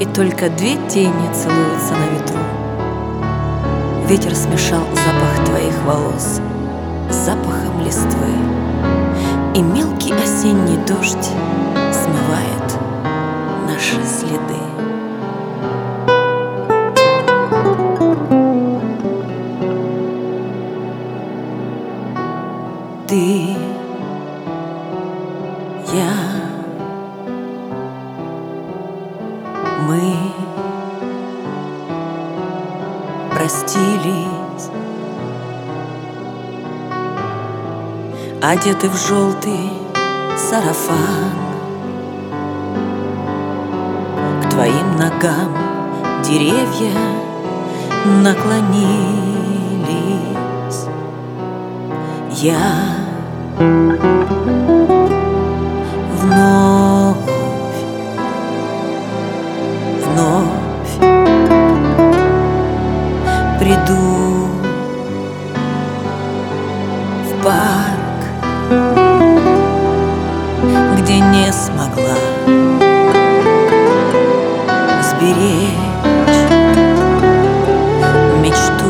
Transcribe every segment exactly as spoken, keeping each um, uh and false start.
и только две тени целуются на ветру. Ветер смешал запах твоих волос с запахом листвы, и мелкий осенний дождь смывает наши следы. Ты, я, мы простились, одеты в желтый сарафан. К твоим ногам деревья наклонились. Я вновь, вновь приду в парк, где не смогла сберечь мечту.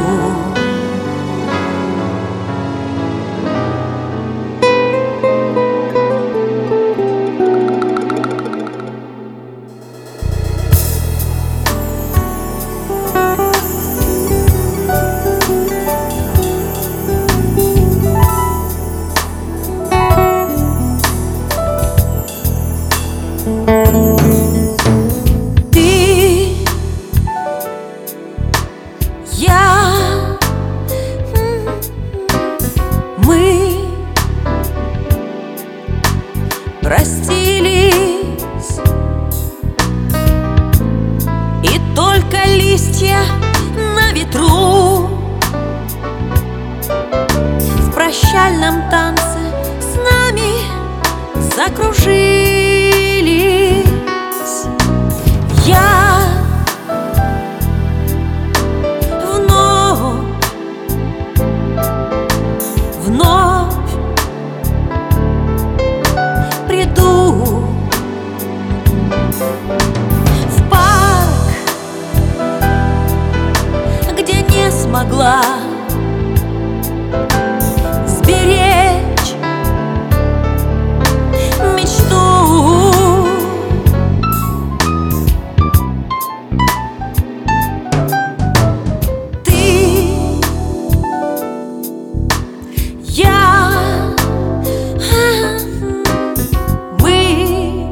Ты, я, мы простились, и только листья на ветру в прощальном танце с нами закружились. Я вновь, вновь приду в парк, где не смогла сберечь мечту. Я, мы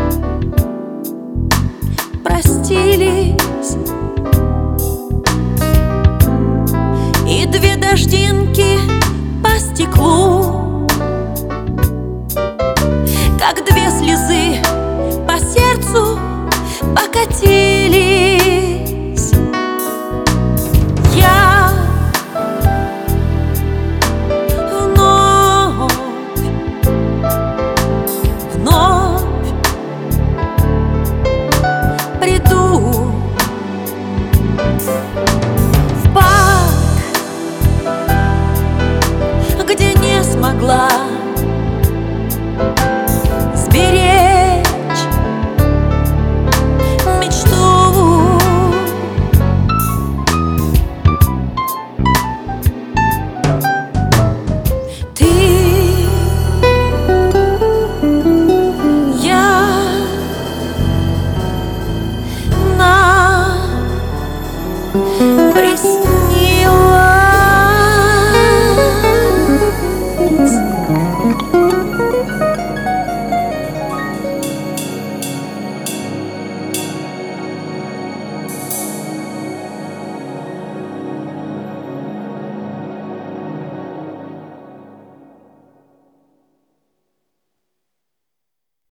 простились, и две дождинки по стеклу, как две слезы по сердцу,